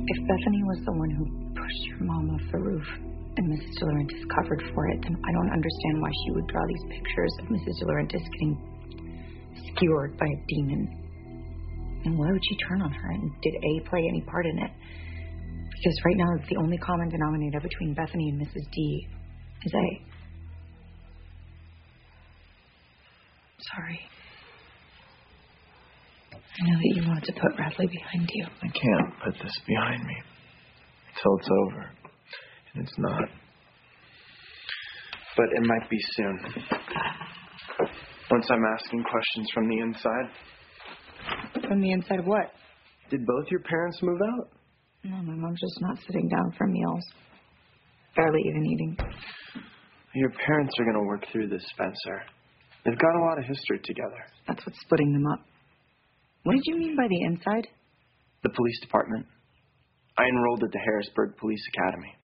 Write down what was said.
If Bethany was the one who pushed your mom off the roof and Mrs. DeLaurentis covered for it, then I don't understand why she would draw these pictures of Mrs. DeLaurentis getting skewered by a demon. And why would she turn on her? And did A play any part in it? Because right now, the only common denominator between Bethany and Mrs. D is A. Sorry. I know that you want to put Radley behind you. I can't put this behind me until it's over. And it's not. But it might be soon. Once I'm asking questions from the inside. From the inside of what? Did both your parents move out? No, my mom's just not sitting down for meals. Barely even eating. Your parents are going to work through this, Spencer. They've got a lot of history together. That's what's splitting them up. What did you mean by the inside? The police department. I enrolled at the Harrisburg Police Academy.